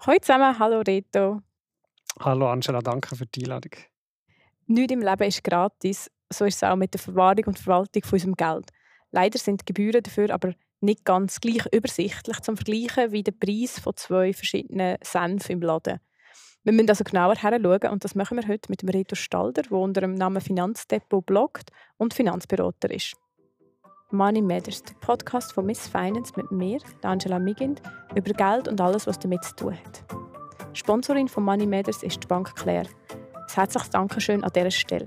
Hallo zusammen, hallo Reto. Hallo Angela, danke für die Einladung. Nichts im Leben ist gratis, so ist es auch mit der Verwahrung und Verwaltung von unserem Geld. Leider sind die Gebühren dafür aber nicht ganz gleich übersichtlich zum Vergleichen wie der Preis von zwei verschiedenen Senfen im Laden. Wir müssen also genauer hinschauen und das machen wir heute mit dem Reto Stalder, der unter dem Namen Finanzdepot bloggt und Finanzberater ist. Money Matters, der Podcast von Miss Finance mit mir, der Angela Migind, über Geld und alles, was damit zu tun hat. Sponsorin von Money Matters ist die Bank Claire. Ein herzliches Dankeschön an dieser Stelle.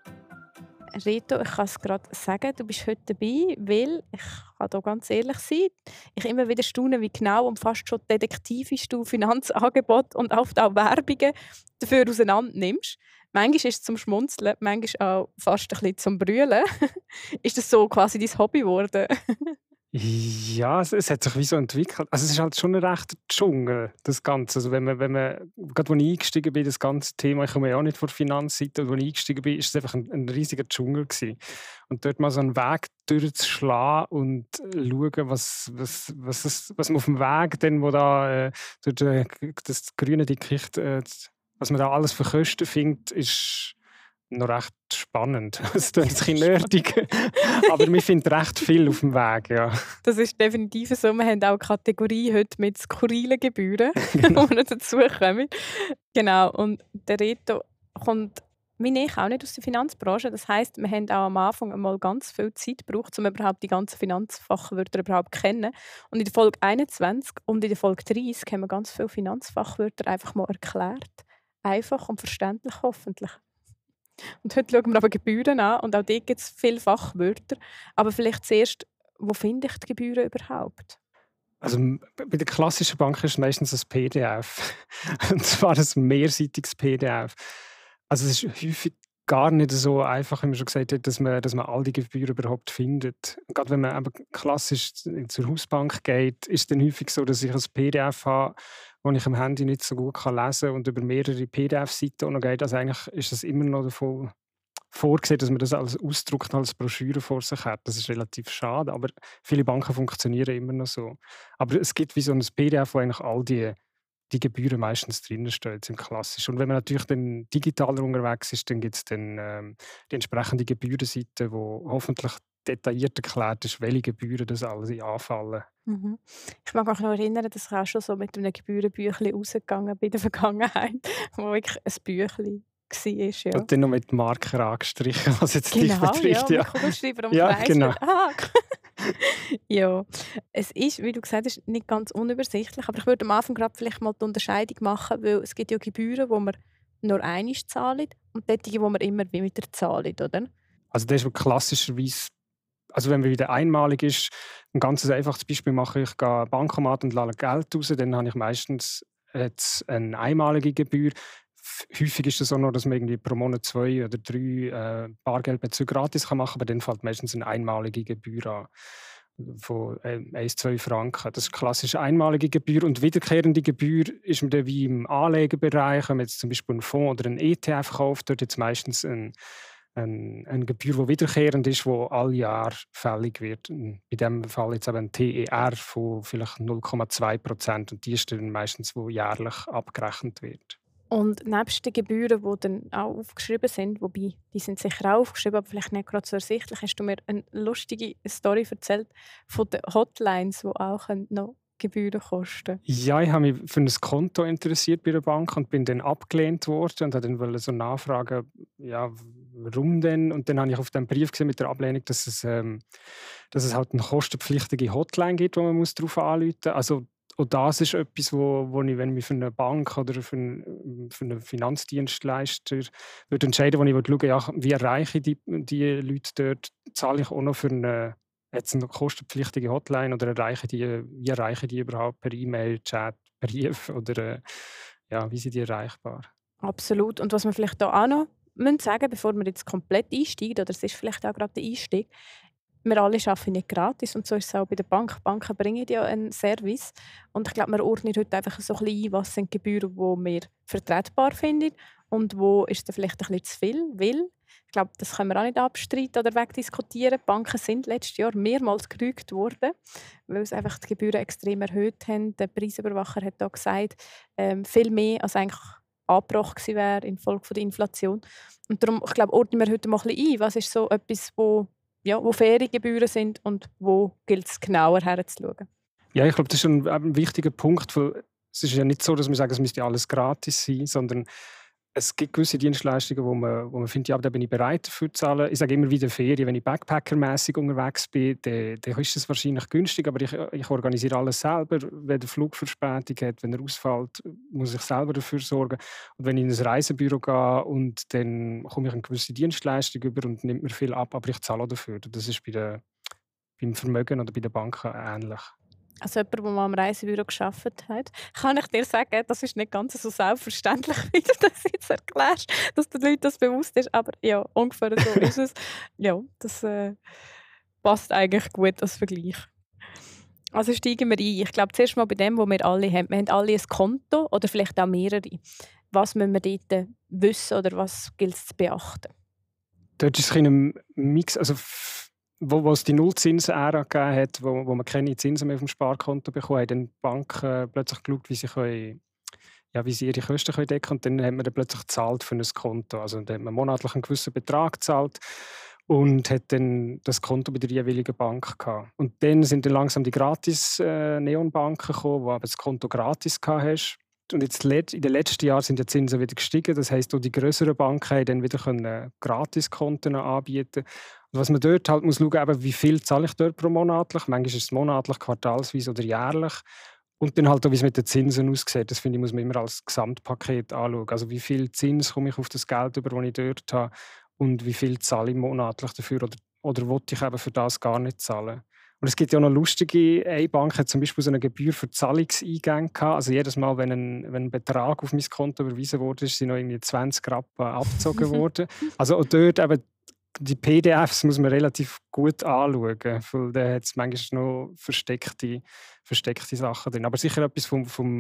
Reto, ich kann es gerade sagen, du bist heute dabei, weil, ich kann hier ganz ehrlich sein, ich immer wieder staune, wie genau und fast schon detektivisch du Finanzangebote und oft auch Werbungen dafür auseinander nimmst. Manchmal ist es zum Schmunzeln, manchmal auch fast ein bisschen zum Brüllen. Ist das so quasi dein Hobby geworden? Ja, es hat sich wie so entwickelt. Also es ist halt schon ein rechter Dschungel, das Ganze. Also wenn man gerade als ich eingestiegen bin, das ganze Thema, ich komme ja auch nicht von der Finanzseite, als ich eingestiegen bin, ist es einfach ein riesiger Dschungel gewesen. Und dort mal so einen Weg durchzuschlagen und schauen, was man auf dem Weg, dann, wo da durch das grüne Dickicht, was man da alles für Kosten findet, ist noch recht spannend. Es klingt ein bisschen nerdig, aber wir finden recht viel auf dem Weg, ja. Das ist definitiv so. Wir haben auch eine Kategorie heute mit skurrilen Gebühren, Genau. die wir dazu kommen. Genau, und der Reto kommt, wie ich, auch nicht aus der Finanzbranche. Das heisst, wir haben auch am Anfang einmal ganz viel Zeit gebraucht, um überhaupt die ganzen Finanzfachwörter überhaupt zu kennen. Und in der Folge 21 und in der Folge 30 haben wir ganz viele Finanzfachwörter einfach mal erklärt. Einfach und verständlich hoffentlich. Und heute schauen wir aber Gebühren an und auch dort gibt es viele Fachwörter. Aber vielleicht zuerst, wo finde ich die Gebühren überhaupt? Also bei der klassischen Bank ist es meistens ein PDF. Und zwar ein mehrseitiges PDF. Also es ist häufig gar nicht so einfach, wie man schon gesagt hat, dass man all die Gebühren überhaupt findet. Gerade wenn man eben klassisch zur Hausbank geht, ist es dann häufig so, dass ich ein PDF habe, das ich am Handy nicht so gut lesen kann und über mehrere PDF-Seiten noch geht. Also eigentlich ist es immer noch davon vorgesehen, dass man das als ausdruckt, als Broschüre vor sich hat. Das ist relativ schade, aber viele Banken funktionieren immer noch so. Aber es gibt wie so ein PDF, wo eigentlich all die Gebühren meistens drinnen stehen, im Klassisch. Und wenn man natürlich dann digitaler unterwegs ist, dann gibt es dann die entsprechende Gebührenseite, wo hoffentlich detailliert erklärt ist, welche Gebühren das alles anfallen. Mhm. Ich mag mich noch erinnern, dass ich auch schon so mit einem Gebührenbüchlein rausgegangen bin in der Vergangenheit, wo wirklich ein Büchlein war. Ja. Und dann noch mit Marker angestrichen, was jetzt dich Genau, ja, betrifft. mit Ja, Kugelschreiber und ja Kreisel. genau. Ah. Ja, es ist, wie du gesagt hast, nicht ganz unübersichtlich, aber ich würde am Anfang gerade vielleicht mal die Unterscheidung machen, weil es gibt ja Gebühren, die man nur einmal zahlt und solche, die man immer wieder zahlt, oder? Also das ist klassischerweise, also wenn man wieder einmalig ist, ein ganz einfaches Beispiel mache ich, gehe an Bankomat und lasse Geld raus, dann habe ich meistens jetzt eine einmalige Gebühr. Häufig ist es so noch, dass man irgendwie pro Monat 2 oder 3 Bargeldbezüge gratis machen kann, aber dann fällt meistens eine einmalige Gebühr an von 1-2 Franken. Das ist eine klassische einmalige Gebühr. Und wiederkehrende Gebühr ist man dann wie im Anlegebereich, wenn man jetzt zum Beispiel einen Fonds oder einen ETF kauft, dort jetzt meistens eine Gebühr, die wiederkehrend ist, die alle Jahre fällig wird. In diesem Fall jetzt eben ein TER von vielleicht 0,2% und die ist dann meistens, wo jährlich abgerechnet wird. Und nebst den Gebühren, die dann auch aufgeschrieben sind, wobei die sind sicher auch aufgeschrieben, aber vielleicht nicht gerade so ersichtlich, hast du mir eine lustige Story erzählt von den Hotlines, die auch noch Gebühren kosten. Ja, ich habe mich für ein Konto interessiert bei der Bank und bin dann abgelehnt worden und wollte dann so nachfragen, ja, warum denn? Und dann habe ich auf dem Brief gesehen mit der Ablehnung, dass es halt eine kostenpflichtige Hotline gibt, wo man darauf anrufen muss. Also auch das ist etwas, wo ich, wenn ich mich für eine Bank oder für einen Finanzdienstleister würde entscheiden, wo ich schauen würde, ja, wie erreiche ich die Leute dort, zahle ich auch noch für eine kostenpflichtige Hotline oder wie erreiche ich die überhaupt per E-Mail, Chat, Brief oder ja, wie sind die erreichbar? Absolut. Und was wir vielleicht da auch noch sagen müssen, bevor wir jetzt komplett einsteigen, oder es ist vielleicht auch gerade der Einstieg, wir alle arbeiten nicht gratis und so ist es auch bei der Bank. Banken bringen ja einen Service und ich glaube, wir ordnen heute einfach so ein bisschen ein, was sind die Gebühren, die wir vertretbar finden und wo ist dann vielleicht ein bisschen zu viel, weil ich glaube, das können wir auch nicht abstreiten oder wegdiskutieren. Die Banken sind letztes Jahr mehrmals gerügt worden, weil sie einfach die Gebühren extrem erhöht haben. Der Preisüberwacher hat da gesagt, viel mehr als eigentlich angebracht gewesen wäre infolge der Inflation. Und darum, ich glaube, ordnen wir heute mal ein bisschen ein, was ist so etwas, wo faire Gebühren sind und wo gilt es genauer herzuschauen. Ja, ich glaube, das ist ein wichtiger Punkt, weil es ist ja nicht so, dass wir sagen, es müsste alles gratis sein, sondern es gibt gewisse Dienstleistungen, wo man findet, ja, da bin ich bereit dafür zu zahlen. Ich sage immer wieder Ferien, wenn ich backpackermäßig unterwegs bin, dann ist es wahrscheinlich günstig, aber ich organisiere alles selber. Wenn der Flug Verspätung hat, wenn er ausfällt, muss ich selber dafür sorgen. Und wenn ich in ein Reisebüro gehe und dann komme ich eine gewisse Dienstleistung über und nimmt mir viel ab, aber ich zahle auch dafür. Das ist beim Vermögen oder bei den Banken ähnlich. Also jemand, der mal am Reisebüro gearbeitet hat, kann ich dir sagen, das ist nicht ganz so selbstverständlich, wie du das jetzt erklärst, dass den Leuten das bewusst ist. Aber ja, ungefähr so ist es. Ja, das passt eigentlich gut als Vergleich. Also steigen wir ein. Ich glaube, zuerst mal bei dem, was wir alle haben. Wir haben alle ein Konto oder vielleicht auch mehrere. Was müssen wir dort wissen oder was gilt es zu beachten? Dort ist es ein Mix, also wo es die Nullzinsen-Ära gegeben hat, wo man keine Zinsen mehr auf dem Sparkonto bekommen, haben dann die Banken plötzlich geschaut, wie sie ihre Kosten decken können. Und dann hat man dann plötzlich gezahlt für ein Konto. Also dann hat man monatlich einen gewissen Betrag gezahlt und hat dann das Konto bei der jeweiligen Bank gehabt. Und dann sind dann langsam die gratis Neonbanken gekommen, wo aber das Konto gratis gehabt hast. Und jetzt in den letzten Jahren sind die Zinsen wieder gestiegen. Das heisst, auch die grösseren Banken haben dann wieder Gratiskonten anbieten. Und was man dort halt muss schauen, eben, wie viel zahle ich dort pro monatlich. Manchmal ist es monatlich, quartalsweise oder jährlich. Und dann halt auch, wie es mit den Zinsen aussieht. Das finde ich, muss man immer als Gesamtpaket anschauen. Also wie viel Zins komme ich auf das Geld über, das ich dort habe und wie viel zahle ich monatlich dafür oder will ich eben für das gar nicht zahlen. Und es gibt ja auch noch lustige, eine Bank hat zum Beispiel so eine Gebühr für Zahlungseingänge gehabt. Also jedes Mal, wenn ein Betrag auf mein Konto überwiesen wurde, sind noch irgendwie 20 Rappen abgezogen worden. Also auch dort eben, die PDFs muss man relativ gut anschauen, weil da hat es manchmal noch versteckte Sachen drin. Aber sicher etwas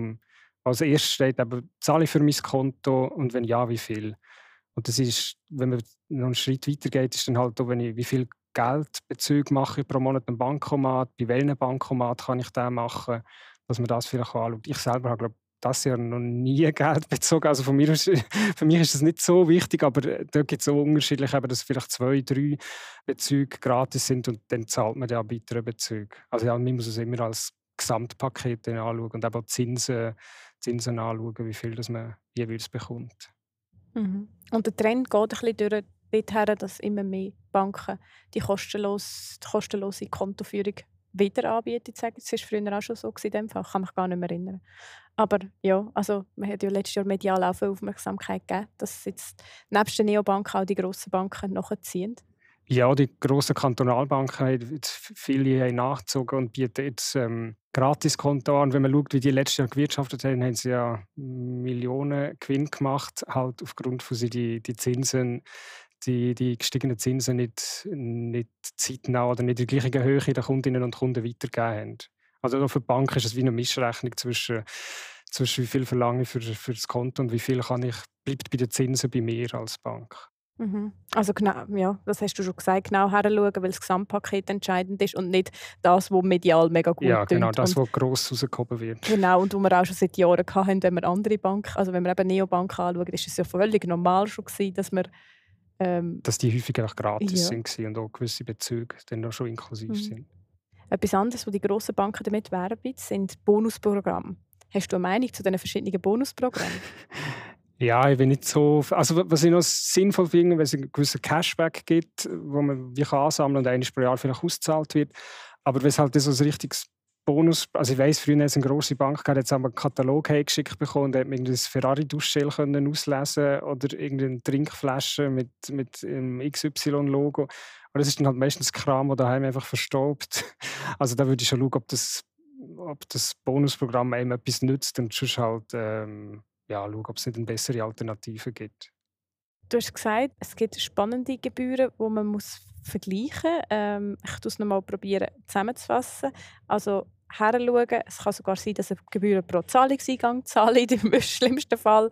als erstes steht eben, zahle ich für mein Konto und wenn ja, wie viel. Und das ist, wenn man noch einen Schritt weiter geht, ist dann halt auch, wie viel Geldbezüge mache ich pro Monat am Bankomat, bei welchem Bankomat kann ich den machen, dass man das vielleicht auch anschaut. Ich selber habe, glaube das Jahr noch nie Geld bezogen. Also für mich ist das nicht so wichtig, aber da gibt es auch unterschiedlich, dass vielleicht 2, 3 Bezüge gratis sind und dann zahlt man ja weitere Bezüge. Also ja, man muss es immer als Gesamtpaket anschauen und eben Zinsen anschauen, wie viel das man jeweils bekommt. Mhm. Und der Trend geht ein bisschen dorthin, dass immer mehr Banken die kostenlose Kontoführung wieder anbieten. Das war früher auch schon so in dem Fall. Ich kann mich gar nicht mehr erinnern. Aber ja, also man hat ja letztes Jahr medial auch viel Aufmerksamkeit gegeben, dass jetzt nebst den Neobanken auch die grossen Banken nachziehen. Ja, die grossen Kantonalbanken haben viele nachgezogen und bieten jetzt Gratiskonto an. Wenn man schaut, wie die letztes Jahr gewirtschaftet haben, haben sie ja Millionen Gewinn gemacht, halt aufgrund von die Zinsen, die gestiegenen Zinsen nicht zeitnah oder nicht in der gleichen Höhe den Kundinnen und Kunden weitergegeben haben. Also für die Bank ist es wie eine Mischrechnung zwischen wie viel verlange ich für das Konto und wie viel bleibt bei den Zinsen bei mir als Bank. Mhm. Also genau, ja, das hast du schon gesagt, genau hinschauen, weil das Gesamtpaket entscheidend ist und nicht das, was medial mega gut Ja, genau, tönt. das, was gross rausgehoben wird. Genau, und wo wir auch schon seit Jahren hatten, wenn wir andere Banken, also wenn wir eben Neobanken anschauen, ist es ja völlig normal schon gewesen, dass wir dass die häufig einfach gratis ja. waren und auch gewisse Bezüge dann auch schon inklusiv sind. Etwas anderes, was die grossen Banken damit werben, sind Bonusprogramme. Hast du eine Meinung zu diesen verschiedenen Bonusprogrammen? Ja, ich bin nicht so. Also, was ich noch sinnvoll finde, wenn es einen gewissen Cashback gibt, wo man wie ansammeln kann und einmal pro Jahr vielleicht ausgezahlt wird. Aber wenn es halt so ein richtiges Bonus. Also, ich weiss, früher hat es eine grosse Bank gehabt, jetzt haben wir einen Katalog geschickt bekommen und hat man ein Ferrari-Duschgel auslesen oder irgendeine Trinkflasche mit einem XY-Logo. Aber das ist dann halt meistens Kram, der daheim einfach verstaubt. Also, da würde ich schon schauen, ob das Bonusprogramm einem etwas nützt und sonst halt. Schauen, ob es nicht eine bessere Alternative gibt. Du hast gesagt, es gibt spannende Gebühren, die man vergleichen. Ich probiere es nochmal zusammenzufassen. Also heranschauen, es kann sogar sein, dass ihr Gebühren pro Zahlungseingang zahlt, im schlimmsten Fall.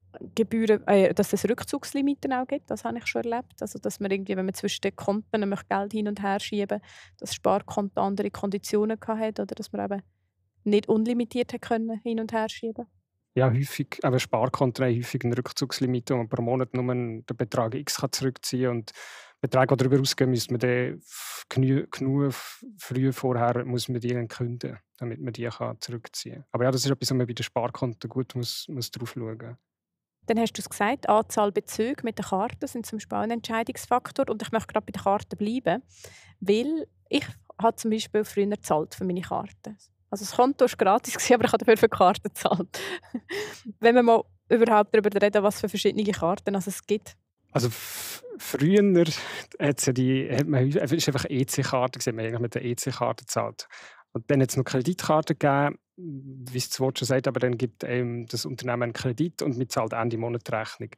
Dass es Rückzugslimiten auch gibt, das habe ich schon erlebt. Also, dass man irgendwie, wenn man zwischen den Konten Geld hin und her schieben möchte, dass das Sparkonto andere Konditionen hatte oder dass man eben nicht unlimitiert können, hin und her schieben. Ja, häufig, aber Sparkonten haben häufig eine Rückzugslimite, wo man pro Monat nur den Betrag X zurückziehen kann. Und Beträge, die darüber ausgehen, müssen man dann genug früh vorher muss man die dann künden, damit man die zurückziehen kann. Aber ja, das ist etwas, was man bei den Sparkonten gut muss drauf schauen muss. Dann hast du es gesagt, die Anzahl Bezüge mit den Karten sind zum Beispiel ein Entscheidungsfaktor. Und ich möchte gerade bei den Karten bleiben, weil ich habe zum Beispiel früher gezahlt für meine Karten. Also das Konto war gratis, aber ich habe dafür für die Karten gezahlt. Wenn wir mal überhaupt darüber reden, was für verschiedene Karten es gibt. Also früher hat's ja ist einfach EC-Karte, man hat mit der EC-Karte gezahlt. Und dann hat es noch Kreditkarten gegeben, wie es das Wort schon sagt, aber dann gibt das Unternehmen einen Kredit und man zahlt Ende Monat Rechnung.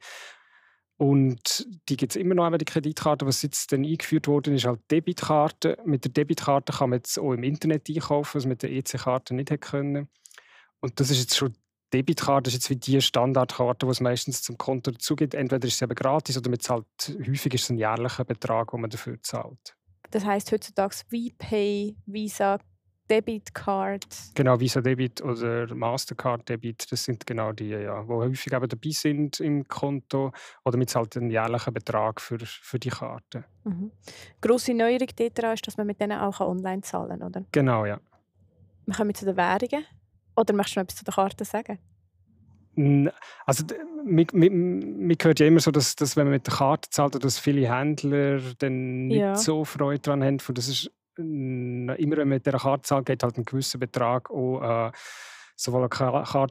Und die gibt es immer noch, die Kreditkarte. Was jetzt dann eingeführt wurde, ist halt Debitkarte. Mit der Debitkarte kann man jetzt auch im Internet einkaufen, was man mit der EC-Karte nicht hätte können. Und das ist jetzt schon Debitkarte, ist jetzt wie die Standardkarte, die es meistens zum Konto dazu gibt. Entweder ist es eben gratis oder man zahlt, häufig ist es ein jährlicher Betrag, den man dafür zahlt. Das heisst heutzutage VPay, Visa, Debitcard. Genau, Visa Debit oder Mastercard Debit, das sind genau die, ja, die häufig eben dabei sind im Konto. Oder man zahlt einen jährlichen Betrag für die Karte. Mhm. Grosse Neuerung daran ist, dass man mit denen auch online zahlen kann, oder? Genau, ja. Wir kommen zu den Währungen. Oder möchtest du noch etwas zu den Karten sagen? Also, man hört ja immer so, dass wenn man mit der Karte zahlt, dass viele Händler dann nicht so Freude daran haben. Das ist, immer wenn man mit dieser Karte zahlt, geht halt ein gewisser Betrag auch sowohl eine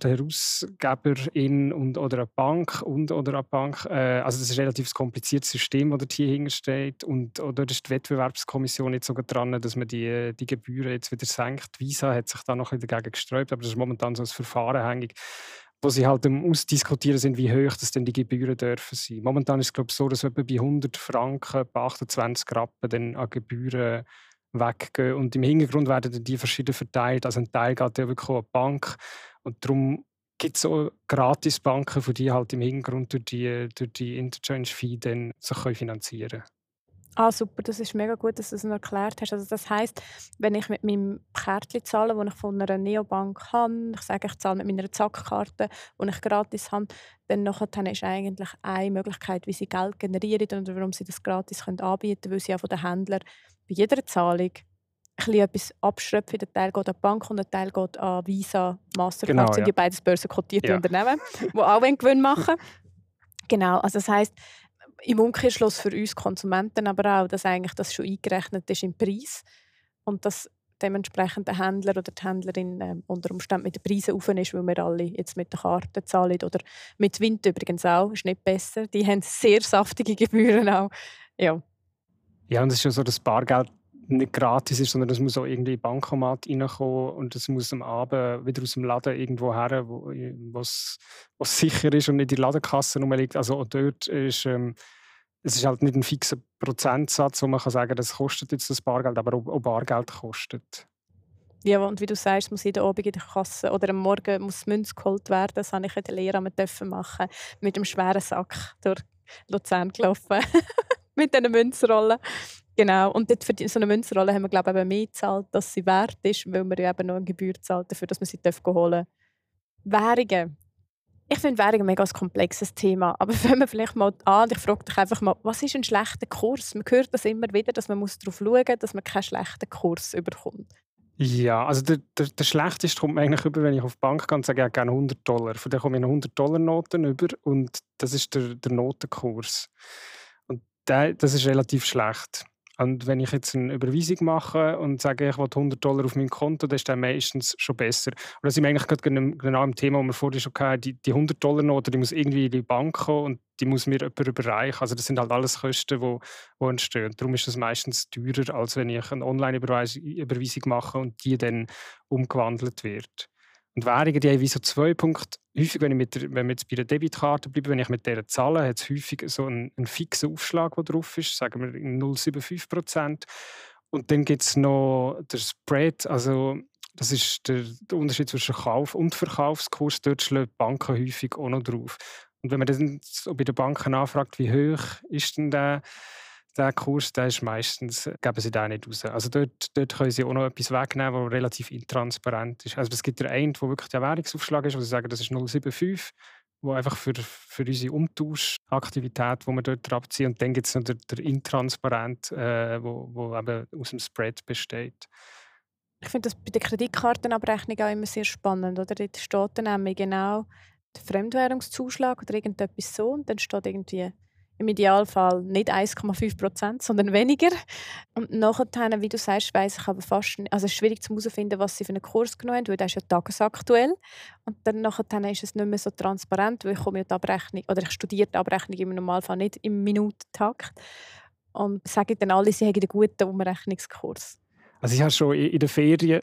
Kartenherausgeberin oder eine Bank oder eine Bank. Also das ist ein relativ kompliziertes System, das hier hintersteht. Und da ist die Wettbewerbskommission jetzt sogar dran, dass man die Gebühren jetzt wieder senkt. Visa hat sich da noch ein bisschen dagegen gesträubt, aber das ist momentan so ein Verfahren hängig, wo sie halt ausdiskutieren sind, wie hoch das denn die Gebühren dürfen sein. Momentan ist es, glaube ich, so, dass etwa bei 100 Franken bei 28 Rappen dann an Gebühren weggehen. Und im Hintergrund werden dann die verschieden verteilt. Also ein Teil geht ja wirklich an die Bank. Und darum gibt es so Gratisbanken, die die halt im Hintergrund durch die Interchange-Fee dann sich finanzieren können. Ah, super, das ist mega gut, dass du das noch erklärt hast. Also das heisst, wenn ich mit meinem Kärtchen zahle, das ich von einer Neobank habe, ich sage, ich zahle mit meiner Zack-Karte, die ich gratis habe, dann ist eigentlich eine Möglichkeit, wie sie Geld generieren oder warum sie das gratis anbieten können, weil sie ja von den Händlern bei jeder Zahlung etwas abschröpfen. Der Teil geht an die Bank und der Teil geht an Visa, Mastercard. Genau, sind ja ja beides börsenkotierte Unternehmen, die auch Gewinn machen. Genau, also das heisst, im Umkehrschluss für uns Konsumenten aber auch, dass eigentlich das schon eingerechnet ist im Preis und dass dementsprechend der Händler oder die Händlerin unter Umständen mit den Preisen rauf ist, weil wir alle jetzt mit der Karte zahlen oder mit Wind übrigens auch, ist nicht besser. Die haben sehr saftige Gebühren auch. Ja, und es ist ja so, dass Bargeld nicht gratis ist, sondern es muss auch irgendwie in den Bankomat reinkommen und es muss am Abend wieder aus dem Laden irgendwo her, wo es sicher ist und nicht in der Ladenkasse rumliegt. Also auch dort ist es ist halt nicht ein fixer Prozentsatz, wo man kann sagen, das kostet jetzt das Bargeld, aber auch Bargeld kostet. Ja, und wie du sagst, muss jeden Abend in der Kasse oder am Morgen muss Münze geholt werden. Das habe ich in der Lehre machen mit einem schweren Sack durch Luzern gelaufen. Mit diesen Münzrollen. Genau. Und dort für so eine Münzrolle haben wir, glaube ich, mehr gezahlt, dass sie wert ist, weil wir ja eben noch eine Gebühr zahlt dafür, dass wir sie holen dürfen. Währungen. Ich finde Währungen ein mega komplexes Thema. Aber fangen wir vielleicht mal an. Ich frage dich einfach mal, was ist ein schlechter Kurs? Man hört das immer wieder, dass man darauf schauen muss, dass man keinen schlechten Kurs bekommt. Ja, also der schlechteste kommt mir eigentlich über, wenn ich auf die Bank gehe und sage, ich hätte gerne $100. Von dem komme ich eine $100-Noten über und das ist der Notenkurs. Und das ist relativ schlecht. Und wenn ich jetzt eine Überweisung mache und sage, ich will $100 auf meinem Konto, dann ist das meistens schon besser. Und da sind wir eigentlich genau im Thema, das wir vorhin schon hatten. Die $100-Note, die muss irgendwie in die Bank kommen und die muss mir jemand überreichen. Also das sind halt alles Kosten, die entstehen. Darum ist das meistens teurer, als wenn ich eine Online-Überweisung mache und die dann umgewandelt wird. Und Währungen, die haben wie so 2 Punkte. Häufig, wenn wir jetzt bei der Debitkarte bleiben, wenn ich mit der zahle, hat es häufig so einen fixen Aufschlag, der drauf ist, sagen wir 0,75%. Und dann gibt es noch den Spread, also das ist der Unterschied zwischen Kauf- und Verkaufskurs. Dort schlägt die Banken häufig auch noch drauf. Und wenn man dann so bei den Banken nachfragt, wie hoch ist denn der Kurs, der ist meistens, geben sie den nicht raus. Also dort können sie auch noch etwas wegnehmen, was relativ intransparent ist. Also es gibt den einen, wo wirklich der Währungsaufschlag ist, wo sie sagen, das ist 0,75, wo einfach für unsere Umtauschaktivität, die wir dort abziehen. Und dann gibt es noch der intransparent, wo eben aus dem Spread besteht. Ich finde das bei der Kreditkartenabrechnung auch immer sehr spannend. Oder? Dort steht dann nämlich genau der Fremdwährungszuschlag oder irgendetwas so. Und dann steht irgendwie im Idealfall nicht 1,5%, sondern weniger. Und nachher, wie du sagst, weiss ich aber fast nicht. Also es ist schwierig herauszufinden, was sie für einen Kurs genommen haben, weil der ist ja tagesaktuell. Und dann nachher ist es nicht mehr so transparent, weil ich komme ja die Abrechnung, oder ich studiere die Abrechnung im Normalfall nicht im Minutentakt. Und sage dann alle, sie haben einen guten Umrechnungskurs. Also ich habe schon in den Ferien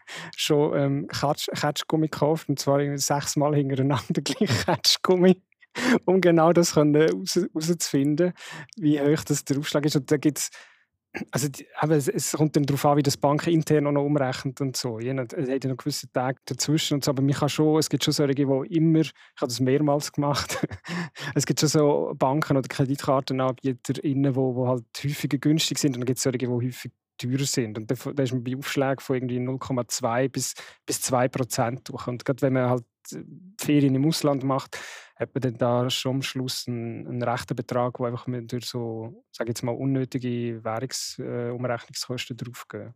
schon Ketschgummi gekauft, und zwar 6 Mal hintereinander gleich Ketschgummi, um genau das herauszufinden, wie hoch das der Aufschlag ist. Und da gibt's, also es kommt dann darauf an, wie das Banken intern auch noch umrechnet und so. Es hat ja noch gewisse Tage dazwischen und so, aber es gibt schon solche, die immer, ich habe das mehrmals gemacht, es gibt schon so Banken oder KreditkartenanbieterInnen, die halt häufiger günstig sind, und dann gibt es solche, die häufig teurer sind. Und da ist man bei Aufschlägen von irgendwie 0,2 bis 2% durch. Und gerade wenn man halt Ferien im Ausland macht, hat man dann da schon am Schluss einen rechten Betrag, der einfach durch so, sage jetzt mal, unnötige Währungsumrechnungskosten draufgehen.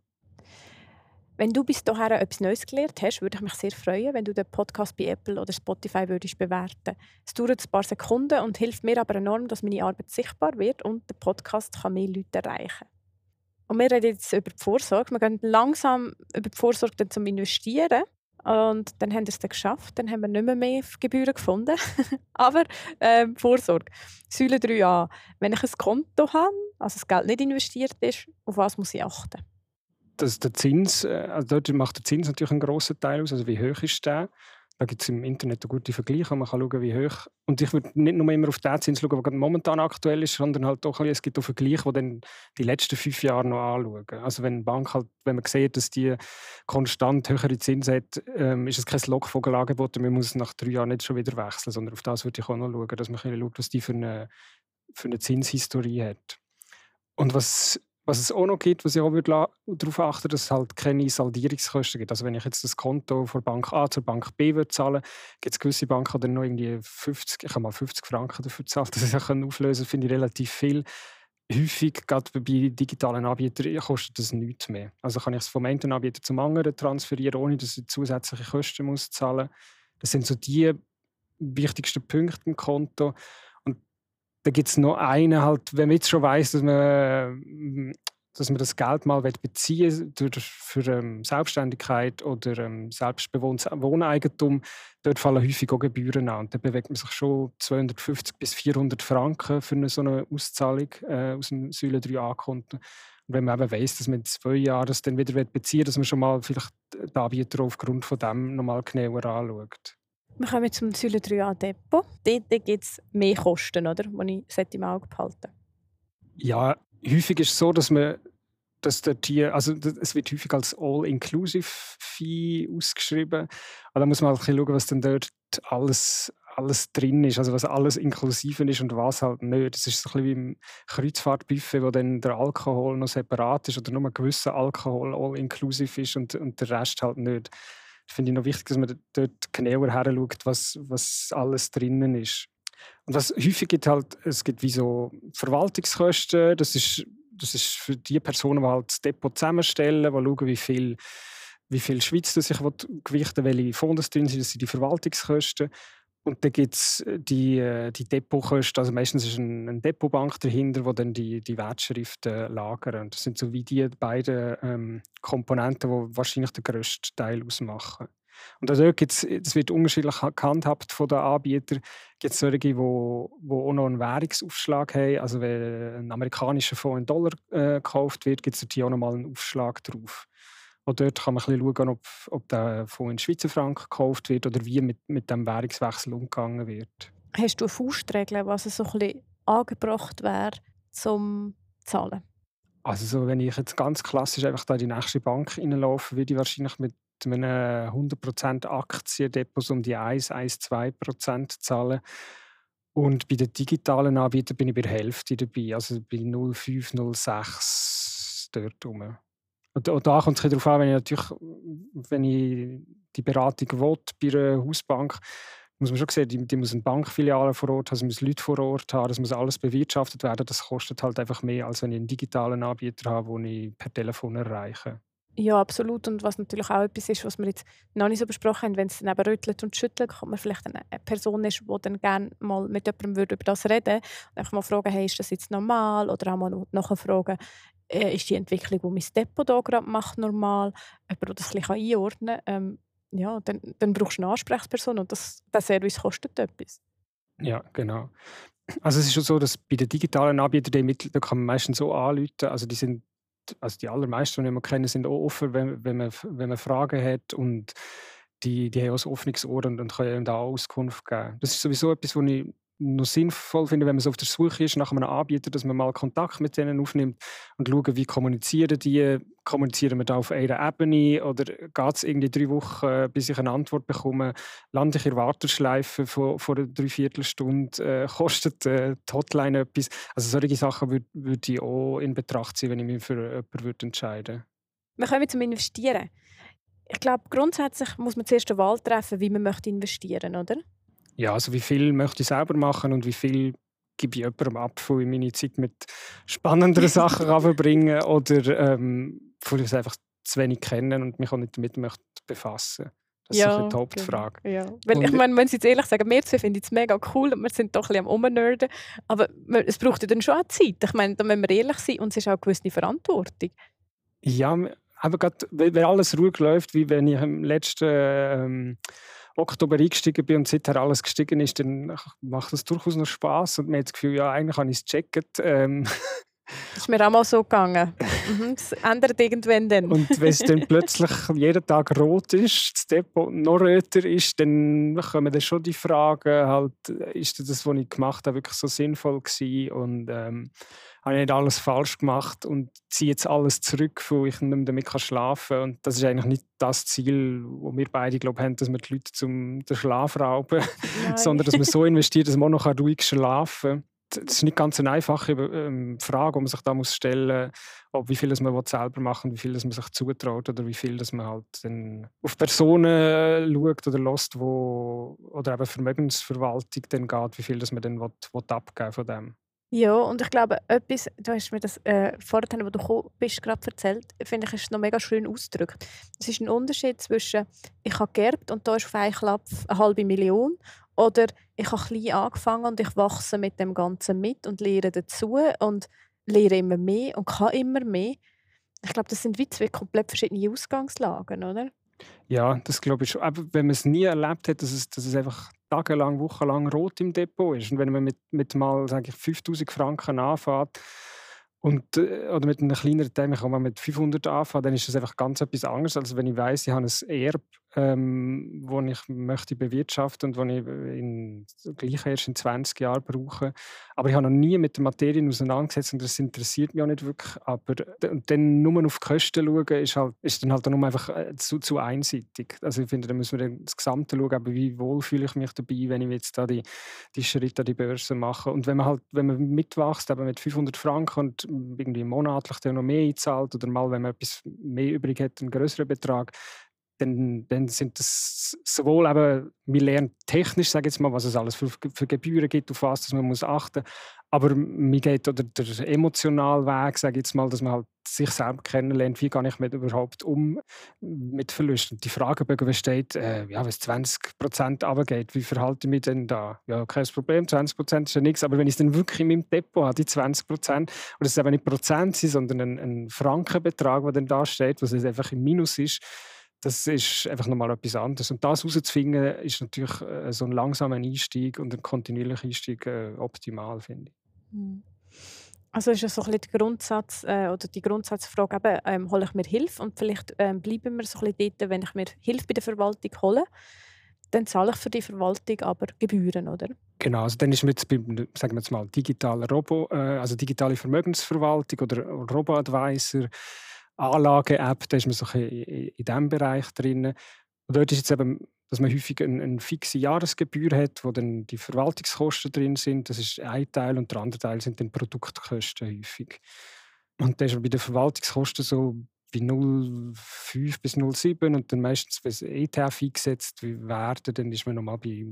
Wenn du bis dahin etwas Neues gelernt hast, würde ich mich sehr freuen, wenn du den Podcast bei Apple oder Spotify würdest bewerten. Es dauert ein paar Sekunden und hilft mir aber enorm, dass meine Arbeit sichtbar wird und der Podcast kann mehr Leute erreichen. Und wir reden jetzt über die Vorsorge. Wir gehen langsam über die Vorsorge dann zum Investieren. Und dann haben wir es dann geschafft. Dann haben wir nicht mehr Gebühren gefunden. Aber Vorsorge. Säule 3a. Wenn ich ein Konto habe, also das Geld nicht investiert ist, auf was muss ich achten? Der Zins, also dort macht der Zins natürlich einen grossen Teil aus. Also wie hoch ist der? Da gibt es im Internet eine gute Vergleiche. Man kann schauen, wie hoch. Und ich würde nicht nur immer auf den Zins schauen, der momentan aktuell ist, sondern halt auch, es gibt auch Vergleiche, die dann die letzten 5 Jahre noch anschauen. Also wenn eine Bank halt, wenn man sieht, dass die konstant höhere Zinsen hat, ist es kein Lockvogelangebot. Man muss nach 3 Jahren nicht schon wieder wechseln, sondern auf das würde ich auch noch schauen, dass man schaut, was die für eine Zinshistorie hat. Und was es auch noch gibt, was ich auch darauf achten würde, dass es halt keine Saldierungskosten gibt. Also wenn ich jetzt das Konto von Bank A zur Bank B zahlen würde, gibt es gewisse Banken, die dann noch irgendwie 50 Franken dafür zahlen, dass ich auflösen kann, finde ich relativ viel. Häufig, gerade bei digitalen Anbietern, kostet das nichts mehr. Also kann ich es vom einen Anbieter zum anderen transferieren, ohne dass ich zusätzliche Kosten muss zahlen muss. Das sind so die wichtigsten Punkte im Konto. Da gibt es noch einen, halt, wenn man jetzt schon weiss, dass man das Geld mal beziehen will, für Selbstständigkeit oder selbstbewohntes Wohneigentum, dort fallen häufig auch Gebühren an. Und da bewegt man sich schon 250 bis 400 Franken für so eine Auszahlung aus dem Säule 3a-Konto. Und wenn man eben weiss, dass man in 2 Jahren das dann wieder beziehen will, dass man schon mal vielleicht den Anbieter aufgrund von dem nochmal genauer anschaut. Wir kommen zum Säule 3a Depot. Dort gibt es mehr Kosten, oder? Die ich im Auge behalten sollte. Ja, häufig ist es so, dass es wird häufig als All-Inclusive-Fee ausgeschrieben. Aber da muss man halt schauen, was dann dort alles drin ist, also was alles inklusive ist und was halt nicht. Das ist so ein bisschen wie im Kreuzfahrtbuffet, wo dann der Alkohol noch separat ist oder nur ein gewisser Alkohol all-inclusive ist und der Rest halt nicht. Das finde ich noch wichtig, dass man dort genauer heranschaut, was alles drinnen ist. Und was häufig gibt halt, es gibt wie so Verwaltungskosten, das ist für die Personen, die halt das Depot zusammenstellen, die schauen, wie viel Schweiz das sich gewichten will, welche Fonds drin sind, das sind die Verwaltungskosten. Und dann gibt es die Depotkosten, also meistens ist eine Depotbank dahinter, die dann die Wertschriften lagern. Und das sind so wie die beiden Komponenten, die wahrscheinlich den grössten Teil ausmachen. Und also das wird unterschiedlich gehandhabt von den Anbietern. Gibt es solche, die auch noch einen Währungsaufschlag haben. Also wenn ein amerikanischer Fonds in Dollar gekauft wird, gibt es dort auch noch mal einen Aufschlag drauf. Auch dort kann man ein bisschen schauen, ob der Fonds in Schweizer Franken gekauft wird oder wie mit dem Währungswechsel umgegangen wird. Hast du eine Faustregel, was es so ein bisschen angebracht wäre, zum Zahlen? Also so, wenn ich jetzt ganz klassisch einfach da in die nächste Bank reinlaufe, würde ich wahrscheinlich mit einem 100% Aktiendepot so um die 1–2% zahlen. Und bei den digitalen Anbietern bin ich bei der Hälfte dabei, also bei 0,5, 0,6 dort rum. Und da kommt es darauf an, wenn ich die Beratung will bei einer Hausbank, muss man schon sehen, die muss eine Bankfiliale vor Ort haben, es muss Leute vor Ort haben, das muss alles bewirtschaftet werden. Das kostet halt einfach mehr, als wenn ich einen digitalen Anbieter habe, den ich per Telefon erreiche. Ja, absolut. Und was natürlich auch etwas ist, was wir jetzt noch nicht so besprochen haben, wenn es dann eben rüttelt und schüttelt, kann man vielleicht eine Person ist, die dann gerne mal mit jemandem über das reden würde und einfach mal fragen, hey, ist das jetzt normal? Oder auch mal nachfragen, ist die Entwicklung, die mein Depot hier gerade macht, normal? Jemand, der das ein bisschen einordnen kann. Ja, dann brauchst du eine Ansprechperson und der Service kostet etwas. Ja, genau. Also es ist schon so, dass bei den digitalen Anbietern, da kann man meistens so anrufen, also die allermeisten, die wir kennen, sind auch offen, wenn man Fragen hat, und die haben auch ein offenes Ohr und können einem da Auskunft geben. Das ist sowieso etwas, was ich noch sinnvoll finde, wenn man so auf der Suche ist nach einem Anbieter, dass man mal Kontakt mit denen aufnimmt und schaut, wie kommunizieren die. Kommunizieren wir da auf einer Ebene oder geht es irgendwie 3 Wochen, bis ich eine Antwort bekomme? Lande ich in der Warteschleife von einer Dreiviertelstunde? Kostet die Hotline etwas? Also solche Sachen würde ich auch in Betracht ziehen, wenn ich mich für jemanden entscheiden würde. Wir kommen zum Investieren. Ich glaube, grundsätzlich muss man zuerst eine Wahl treffen, wie man möchte investieren, oder? Ja, also wie viel möchte ich selber machen und wie viel gebe ich jemandem ab, wo ich meine Zeit mit spannenderen Sachen verbringen kann, oder wo ich es einfach zu wenig kenne und mich auch nicht damit möchte befassen. Das ist so ein bisschen die Hauptfrage. Genau. Ja. Weil ich meine, wenn Sie jetzt ehrlich sagen, wir zwei finden es mega cool und wir sind doch ein bisschen am Rumnerden, aber es braucht ja dann schon auch Zeit. Ich meine, da müssen wir ehrlich sein und es ist auch eine gewisse Verantwortung. Ja, aber gerade, wenn alles ruhig läuft, wie wenn ich im letzten Oktober eingestiegen bin und seither alles gestiegen ist, dann macht das durchaus noch Spass und man hat das Gefühl, ja, eigentlich habe ich es gecheckt. Das ist mir auch mal so gegangen. Das ändert irgendwann dann. Und wenn es dann plötzlich jeden Tag rot ist, das Depot noch röter ist, dann kommen dann schon die Fragen, halt, ist das, was ich gemacht habe, wirklich so sinnvoll gewesen, und habe ich nicht alles falsch gemacht und ziehe jetzt alles zurück, wo ich nicht mehr damit schlafen kann. Und das ist eigentlich nicht das Ziel, das wir beide haben, dass wir die Leute zum den Schlaf rauben, sondern dass man so investiert, dass man auch noch ruhig schlafen kann. Das ist nicht ganz eine einfache Frage, die man sich da stellen muss, wie viel man selber machen will, wie viel man sich zutraut oder wie viel man halt dann auf Personen schaut oder lässt, oder eben Vermögensverwaltung dann geht, wie viel man dann abgeben von dem. Ja, und ich glaube, etwas, du hast mir das vorhin, wo du gekommen bist, gerade erzählt, finde ich, ist noch mega schön ausgedrückt. Es ist ein Unterschied zwischen, ich habe geerbt und da ist auf einen Klapp 500'000, oder ich habe klein angefangen und ich wachse mit dem Ganzen mit und lehre dazu und lehre immer mehr und kann immer mehr. Ich glaube, das sind wie zwei komplett verschiedene Ausgangslagen, oder? Ja, das glaube ich schon. Aber wenn man es nie erlebt hat, dass es einfach tagelang, wochenlang rot im Depot ist. Und wenn man mit mal, sage ich, 5'000 Franken anfängt, oder mit einem kleineren Teil, ich kann mal mit 500 anfangen, dann ist das einfach ganz etwas anderes, als wenn ich weiss, ich habe ein Erbe, das ich möchte bewirtschaften und das ich gleich erst in 20 Jahren brauche. Aber ich habe noch nie mit der Materie auseinandergesetzt und das interessiert mich auch nicht wirklich. Und dann nur auf die Kosten schauen, ist dann halt nur einfach zu einseitig. Also ich finde, da müssen wir dann das Gesamte schauen, aber wie wohl fühle ich mich dabei, wenn ich jetzt da die Schritte an die Börse mache. Und wenn man mitwächst, eben mit 500 Franken und irgendwie monatlich dann noch mehr einzahlt oder mal, wenn man etwas mehr übrig hat, einen größeren Betrag, dann sind das sowohl eben, man lernt technisch, sage ich jetzt mal, was es alles für Gebühren gibt, auf was man muss achten muss, aber man geht oder der emotionale Weg, sage ich jetzt mal, dass man halt sich selber kennenlernt, wie gehe ich überhaupt mit Verlusten. Die Fragebögen besteht, ja, wenn es 20% runtergeht, wie verhalte ich mich denn da? Ja, kein Problem, 20% ist ja nichts, aber wenn ich es dann wirklich in meinem Depot habe, die 20%, und es ist eben nicht Prozent sind, sondern ein Frankenbetrag, der dann da steht, was einfach im Minus ist, das ist einfach nochmal etwas anderes. Und das herauszufinden, ist natürlich so ein langsamer Einstieg und ein kontinuierlicher Einstieg optimal, finde ich. Mhm. Also ist ja so ein bisschen der Grundsatz oder die Grundsatzfrage eben, hole ich mir Hilfe und vielleicht bleiben wir so ein bisschen dort, wenn ich mir Hilfe bei der Verwaltung hole, dann zahle ich für die Verwaltung aber Gebühren, oder? Genau, also dann ist man jetzt beim, sagen wir jetzt mal, also digitale Vermögensverwaltung oder Robo-Advisor, Anlage-App, da ist man so ein bisschen in diesem Bereich drin. Und dort ist jetzt eben, dass man häufig eine fixe Jahresgebühr hat, wo dann die Verwaltungskosten drin sind. Das ist ein Teil und der andere Teil sind dann Produktkosten häufig. Und da ist man bei den Verwaltungskosten so bei 0,5 bis 0,7 und dann meistens, wenn es ETF eingesetzt werden, dann ist man nochmal bei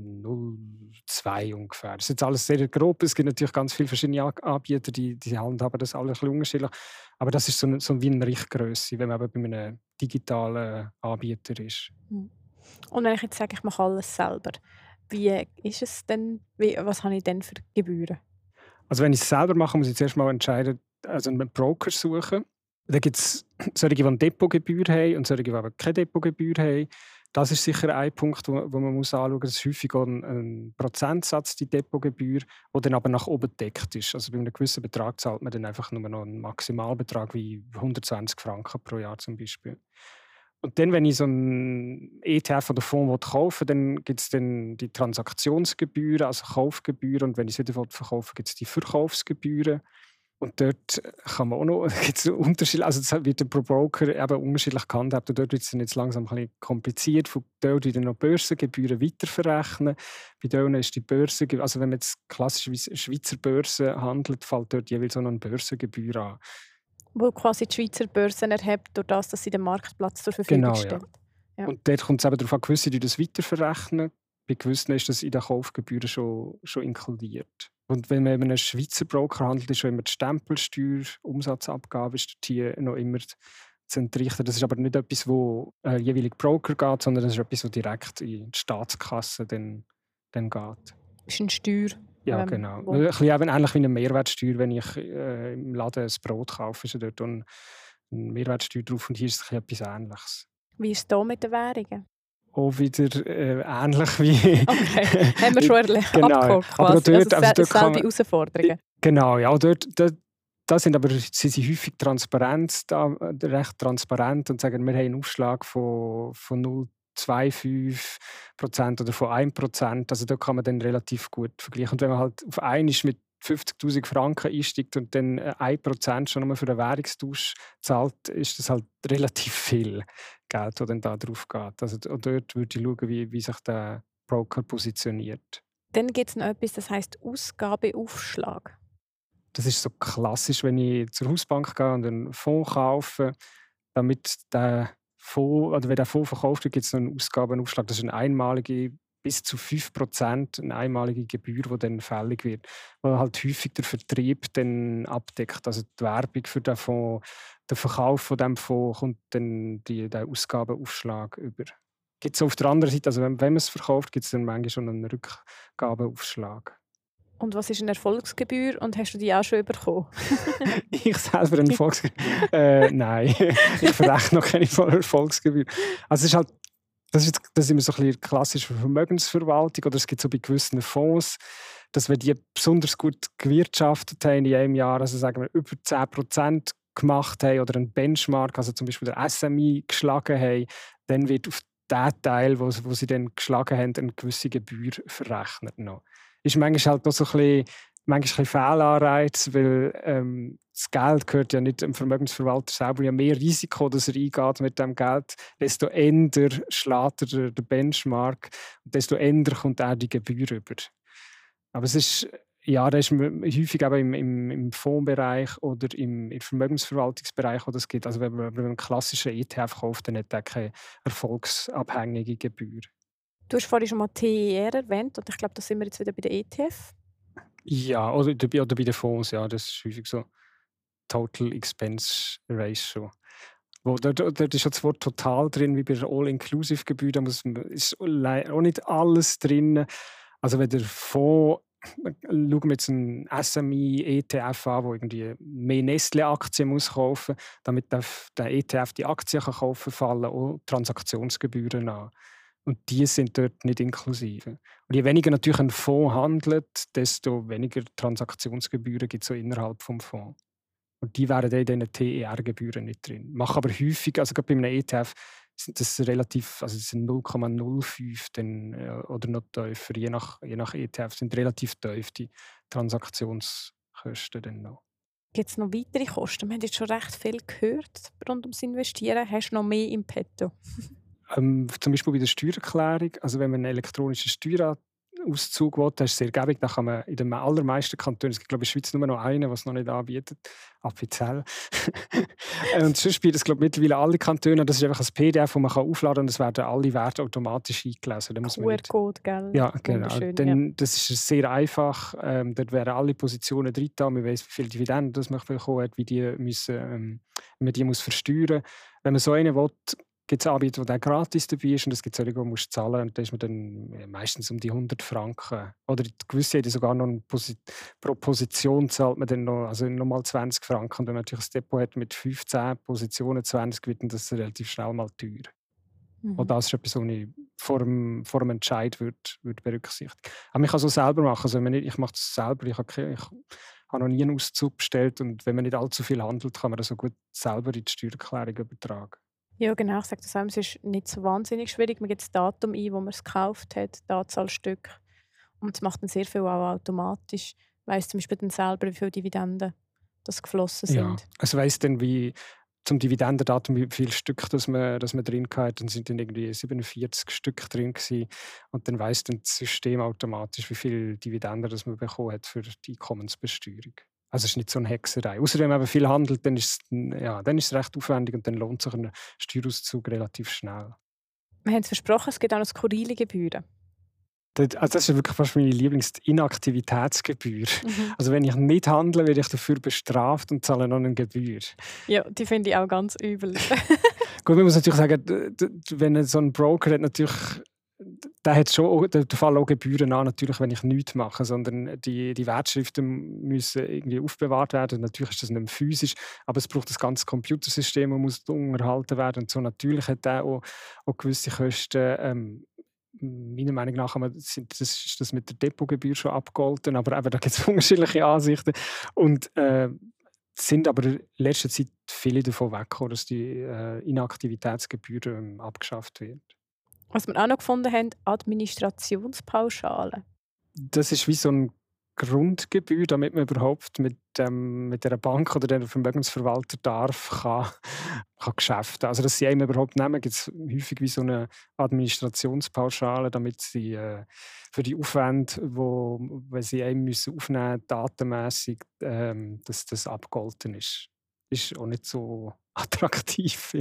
0,2 ungefähr. Das ist jetzt alles sehr grob. Es gibt natürlich ganz viele verschiedene Anbieter, die handhaben das alle ein bisschen unterschiedlich. Aber das ist so wie eine Richtgröße, wenn man eben bei einem digitalen Anbieter ist. Mhm. Und wenn ich jetzt sage, ich mache alles selber, wie ist es denn, was habe ich denn für Gebühren? Also wenn ich es selber mache, muss ich zuerst mal entscheiden, also einen Broker suchen. Da gibt es solche, die eine Depotgebühr haben und solche, die aber keine Depotgebühr haben. Das ist sicher ein Punkt, wo man muss anschauen muss. Das ist häufig auch ein Prozentsatz, die Depotgebühr, der dann aber nach oben gedeckt ist. Also bei einem gewissen Betrag zahlt man dann einfach nur noch einen Maximalbetrag wie 120 Franken pro Jahr zum Beispiel. Und dann, wenn ich so einen ETF oder Fonds kaufen will, dann gibt es dann die Transaktionsgebühren, also Kaufgebühren. Und wenn ich es wieder verkaufen will, gibt es die Verkaufsgebühren. Und dort kann man auch noch, gibt's Unterschiede, also das wird pro Broker eben unterschiedlich gehandhabt. Und dort wird es dann jetzt langsam ein bisschen kompliziert. Von dort wieder noch Börsengebühren weiterverrechnen. Bei denen ist die Börsengebühr, also wenn man jetzt klassischerweise Schweizer Börse handelt, fällt dort jeweils auch noch eine Börsengebühr an. Wo quasi die Schweizer Börsen erhebt, durch das, dass sie den Marktplatz zur Verfügung Genau, ja. stellt. Ja. Und dort kommt es eben darauf an, gewisse die das weiterverrechnen. Bei gewissen ist das in den Kaufgebühren schon inkludiert. Und wenn man eben einen Schweizer Broker handelt, ist schon immer die Stempelsteuer, Umsatzabgabe ist dort hier noch immer zu entrichten. Das ist aber nicht etwas, wo jeweilig Broker geht, sondern das ist etwas, was direkt in die Staatskasse dann geht. Das ist eine Steuer. Ja, genau. Ein bisschen eben ähnlich wie eine Mehrwertsteuer, wenn ich im Laden ein Brot kaufe, ist dort eine Mehrwertsteuer drauf und hier ist es etwas Ähnliches. Wie ist es hier mit den Währungen? Auch wieder ähnlich wie. Okay, haben wir schon genau, abgehakt aber quasi. dort, Also dort selbe Herausforderungen. Genau, ja, da sind aber sie sind häufig transparent, recht transparent und sagen, wir haben einen Aufschlag von 0,25% oder von 1%. Also da kann man dann relativ gut vergleichen. Und wenn man halt auf einmal mit 50'000 Franken einsteigt und dann 1% schon nur für den Währungstausch zahlt, ist das halt relativ viel Geld, das dann da drauf geht. Also dort würde ich schauen, wie sich der Broker positioniert. Dann gibt es noch etwas, das heisst Ausgabeaufschlag. Das ist so klassisch, wenn ich zur Hausbank gehe und einen Fonds kaufe, damit der Fonds, oder wenn der Fonds verkauft wird, gibt es noch einen Ausgabenaufschlag. Das ist eine einmalige, bis zu 5% eine einmalige Gebühr, die dann fällig wird. Weil halt häufig der Vertrieb dann abdeckt. Also die Werbung für den Fonds, der Verkauf von diesem Fonds kommt dann der Ausgabenaufschlag über. Gibt es auf der anderen Seite, also wenn man es verkauft, gibt es dann manchmal schon einen Rückgabeaufschlag. Und was ist eine Erfolgsgebühr und hast du die auch schon bekommen? Ich selber eine Erfolgsgebühr? Nein, ich verrechne noch keine Erfolgsgebühr. Also es ist halt, das ist immer so ein bisschen klassisch für Vermögensverwaltung oder es gibt so bei gewissen Fonds, dass wir die besonders gut gewirtschaftet haben in einem Jahr, also sagen wir über 10% gemacht haben oder einen Benchmark, also zum Beispiel der SMI geschlagen haben, dann wird auf den Teil, wo sie dann geschlagen haben, eine gewisse Gebühr verrechnet noch. Ist manchmal halt noch so ein bisschen Fehlanreiz, weil das Geld gehört ja nicht dem Vermögensverwalter selber. Ja mehr Risiko, dass er eingeht mit dem Geld, desto eher schlägt er den Benchmark und desto eher kommt auch die Gebühr über. Aber es ist, ja, das ist häufig eben im Fondsbereich oder im Vermögensverwaltungsbereich, wo das gibt. Also wenn man einen klassischen ETF kauft, dann hat er keine erfolgsabhängige Gebühr. Du hast vorhin schon mal TER erwähnt und ich glaube, da sind wir jetzt wieder bei der ETF. Ja, oder bei den Fonds, ja, das ist häufig so Total Expense Ratio. Dort ist ja das Wort total drin, wie bei der All-Inclusive-Gebühr, da ist auch nicht alles drin. Also wenn der Fonds, schauen wir jetzt einen SMI-ETF an, der irgendwie mehr Nestle-Aktien muss kaufen muss, damit der ETF die Aktien kaufen kann, fallen auch Transaktionsgebühren an. Und die sind dort nicht inklusive. Und je weniger natürlich ein Fonds handelt, desto weniger Transaktionsgebühren gibt es so innerhalb des Fonds. Und die wären dann in diesen TER-Gebühren nicht drin. Machen aber häufig, also gerade bei einem ETF, sind das relativ, also das sind 0,05 oder noch tiefer, je nach ETF, sind relativ tief die Transaktionskosten dann noch. Gibt es noch weitere Kosten? Wir haben jetzt schon recht viel gehört rund ums Investieren. Hast du noch mehr im Petto? Zum Beispiel bei der Steuererklärung, also wenn man einen elektronischen Steuerauszug will, das ist sehr gäbig, da kann man in den allermeisten Kantonen, es gibt glaube ich in der Schweiz nur noch einen, der es noch nicht anbietet, offiziell. Und sonst bietet es glaube ich mittlerweile alle Kantone, das ist einfach ein PDF, das man aufladen kann und es werden alle Werte automatisch eingelesen. QR-Code, gell? Ja, genau. Ja. Das ist sehr einfach, dort werden alle Positionen drin, man weiss, wie viele Dividenden das man bekommen hat, wie man die muss versteuern. Wenn man so einen will, gibt es Anbieter, der gratis dabei ist und es gibt solche, die man zahlen muss. Und da ist man dann meistens um die 100 Franken. Oder gewisse haben sogar noch pro Position zahlt man dann noch, also nochmal 20 Franken. Und wenn man natürlich ein Depot hat mit 15 Positionen, 20, wird dann das relativ schnell mal teuer. Und das ist etwas, was ich vor dem Entscheid würde berücksichtigen. Aber man kann es auch selber machen. Also ich mache es selber. Ich habe noch nie einen Auszug bestellt. Und wenn man nicht allzu viel handelt, kann man das so gut selber in die Steuererklärung übertragen. Ja, genau. Ich sage das auch, es ist nicht so wahnsinnig schwierig. Man gibt das Datum ein, wo man es gekauft hat, die Anzahl Stück. Und es macht dann sehr viel auch automatisch. Weiss zum Beispiel dann selber, wie viele Dividenden das geflossen sind. Ja, es weiss dann, wie zum Dividendendatum, wie viele Stück das man drin hatte. Dann sind dann irgendwie 47 Stück drin gewesen. Und dann weiss dann das System automatisch, wie viele Dividenden das man bekommen hat für die Einkommensbesteuerung. Also es ist nicht so eine Hexerei. Außer wenn man eben viel handelt, dann ist es recht aufwendig und dann lohnt sich ein Steuerauszug relativ schnell. Wir haben es versprochen, es gibt auch noch skurrile Gebühren. Das ist wirklich fast meine Lieblings-Inaktivitätsgebühr. Also wenn ich nicht handle, werde ich dafür bestraft und zahle noch eine Gebühr. Ja, die finde ich auch ganz übel. Gut, man muss natürlich sagen, wenn so ein Broker hat, natürlich, der hat schon, der fallen auch Gebühren an, natürlich, wenn ich nichts mache, sondern die Wertschriften müssen irgendwie aufbewahrt werden. Natürlich ist das nicht mehr physisch, aber es braucht das ganze Computersystem, das muss unterhalten werden und so. Natürlich hat der auch gewisse Kosten. Meiner Meinung nach ist das mit der Depotgebühr schon abgegolten, aber eben, da gibt es unterschiedliche Ansichten. Und sind aber in letzter Zeit viele davon weggekommen, dass die Inaktivitätsgebühr abgeschafft wird. Was wir auch noch gefunden haben, Administrationspauschale. Das ist wie so eine Grundgebühr, damit man überhaupt mit einer Bank oder einem Vermögensverwalter kann geschäften. Also dass sie einem überhaupt nehmen, gibt es häufig wie so eine Administrationspauschale, damit sie für die Aufwände, wenn sie einem aufnehmen müssen, datenmässig, dass das abgegolten ist. Ist auch nicht so attraktiv.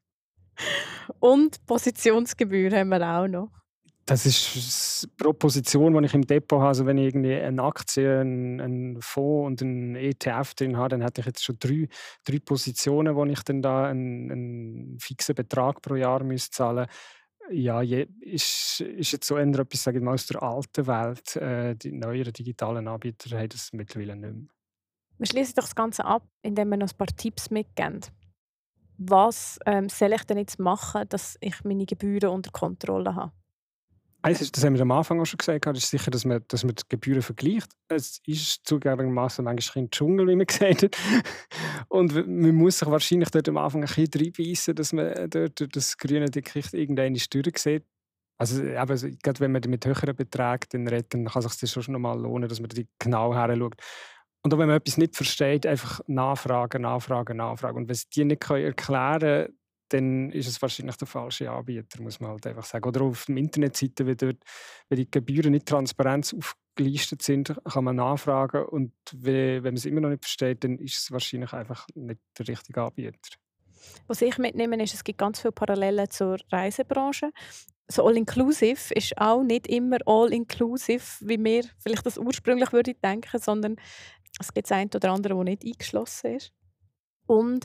Und Positionsgebühr haben wir auch noch. Das ist pro Position, die ich im Depot habe. Also wenn ich irgendwie eine Aktie, einen Fonds und einen ETF drin habe, dann hätte ich jetzt schon drei Positionen, wo ich dann da einen fixen Betrag pro Jahr zahlen müsste. Ja, ist jetzt so eher etwas, sage ich mal, aus der alten Welt. Die neueren digitalen Anbieter haben das mittlerweile nicht mehr. Wir schließen doch das Ganze ab, indem wir noch ein paar Tipps mitgeben. Was soll ich denn jetzt machen, dass ich meine Gebühren unter Kontrolle habe? Das haben wir am Anfang auch schon gesagt, ist sicher, dass man die Gebühren vergleicht. Es ist zugegebenermaßen manchmal ein Dschungel, wie man gesagt hat. Und man muss sich wahrscheinlich dort am Anfang ein bisschen reinbeissen, dass man dort das grüne Dickicht irgendwann durchsieht. Also gerade wenn man mit höheren Beträgen redet, dann kann es sich das schon noch mal lohnen, dass man die genau heranschaut. Und auch wenn man etwas nicht versteht, einfach nachfragen. Und wenn sie die nicht erklären können, dann ist es wahrscheinlich der falsche Anbieter, muss man halt einfach sagen. Oder auf der Internetseite, wenn die Gebühren nicht transparent aufgelistet sind, kann man nachfragen. Und wenn man es immer noch nicht versteht, dann ist es wahrscheinlich einfach nicht der richtige Anbieter. Was ich mitnehme, ist, es gibt ganz viele Parallelen zur Reisebranche. So All-Inclusive ist auch nicht immer All-Inclusive, wie wir vielleicht das ursprünglich denken, sondern es gibt das eine oder andere, das nicht eingeschlossen ist. Und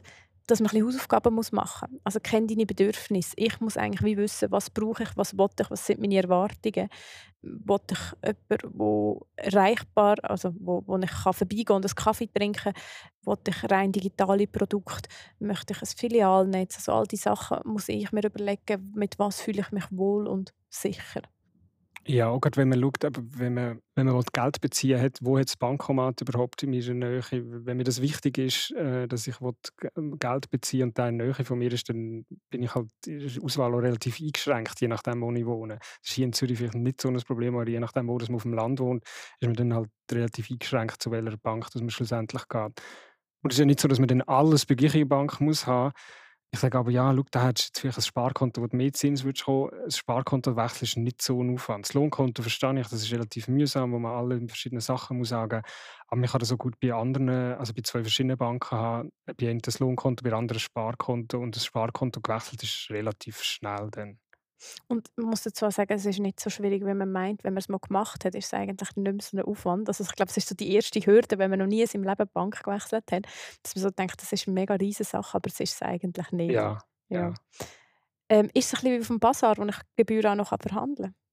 dass man ein bisschen Hausaufgaben machen muss. Also kenne deine Bedürfnisse. Ich muss eigentlich wie wissen, was brauche ich, was will ich, was sind meine Erwartungen. Will ich jemanden, der erreichbar, also wo ich vorbeigehen kann und einen Kaffee trinken kann? Will ich rein digitale Produkte? Möchte ich ein Filialnetz? Also all diese Sachen muss ich mir überlegen, mit was fühle ich mich wohl und sicher. Ja, auch gerade wenn man schaut, aber wenn man Geld beziehen hat, wo hat das Bankomat überhaupt in meiner Nähe? Wenn mir das wichtig ist, dass ich Geld beziehe und der in der Nähe von mir ist, dann bin ich halt in der Auswahl auch relativ eingeschränkt, je nachdem, wo ich wohne. Das ist hier in Zürich vielleicht nicht so ein Problem, aber je nachdem, wo man auf dem Land wohnt, ist man dann halt relativ eingeschränkt, zu welcher Bank dass man schlussendlich geht. Und es ist ja nicht so, dass man dann alles bei der gleichen Bank muss haben. Ich sage aber, ja, schau, da hättest du jetzt vielleicht ein Sparkonto, wo du mehr Zins würdest kommen. Ein Sparkonto wechseln ist nicht so ein Aufwand. Das Lohnkonto verstehe ich, das ist relativ mühsam, wo man alle verschiedene Sachen muss sagen muss. Aber man kann das so gut bei anderen, also bei 2 verschiedenen Banken haben. Bei einem das Lohnkonto, bei anderen ein Sparkonto. Und das Sparkonto gewechselt ist relativ schnell dann. Und man muss dazu sagen, es ist nicht so schwierig, wie man meint. Wenn man es mal gemacht hat, ist es eigentlich nicht mehr so ein Aufwand. Also ich glaube, es ist so die erste Hürde, wenn man noch nie in seinem Leben Bank gewechselt hat, dass man so denkt, das ist eine mega riesige Sache, aber es ist es eigentlich nicht. Ja, Ja. ja. Ist es ein bisschen wie auf dem Basar, wo ich die Gebühr auch noch verhandeln kann?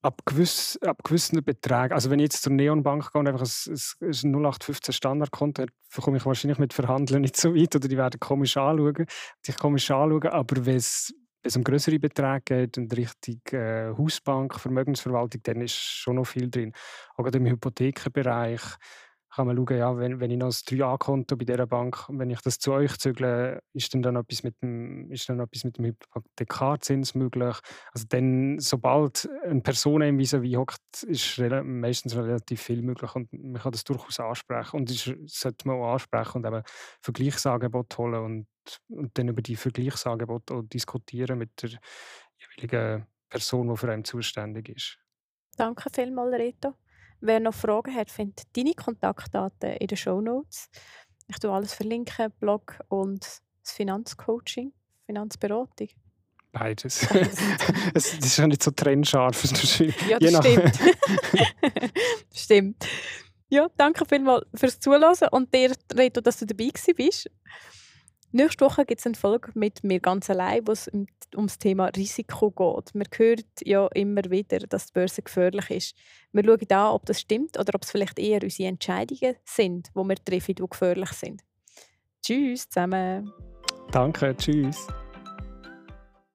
Ab gewissen Beträgen, also wenn ich jetzt zur Neonbank gehe und einfach ein 0815 Standardkonto habe, komme ich wahrscheinlich mit Verhandeln nicht so weit oder die werden dich komisch anschauen, aber wenn es um größere Beträge geht und Richtung Hausbank, Vermögensverwaltung, dann ist schon noch viel drin. Auch gerade im Hypothekenbereich kann man schauen, ja, wenn ich noch ein 3a-Konto bei dieser Bank, wenn ich das zu euch zügle, ist dann etwas mit dem Hypothekarzins möglich. Also dann, sobald eine Person einem vis-à-vis hockt, ist meistens relativ viel möglich und man kann das durchaus ansprechen und das sollte man auch ansprechen und eben Vergleichsangebote holen und dann über die Vergleichsangebote auch diskutieren mit der jeweiligen Person, die für einen zuständig ist. Danke vielmals, Reto. Wer noch Fragen hat, findet deine Kontaktdaten in den Shownotes. Ich tue alles verlinken, Blog und das Finanzcoaching, Finanzberatung. Beides. Beides. Es ist ja nicht so trennscharf. Ja, das stimmt. Stimmt. Ja, danke vielmals fürs Zuhören und dir, Reto, dass du dabei bist. Nächste Woche gibt es eine Folge mit mir ganz allein, wo es ums Thema Risiko geht. Man hört ja immer wieder, dass die Börse gefährlich ist. Wir schauen an, ob das stimmt oder ob es vielleicht eher unsere Entscheidungen sind, die wir treffen, die gefährlich sind. Tschüss zusammen. Danke, tschüss.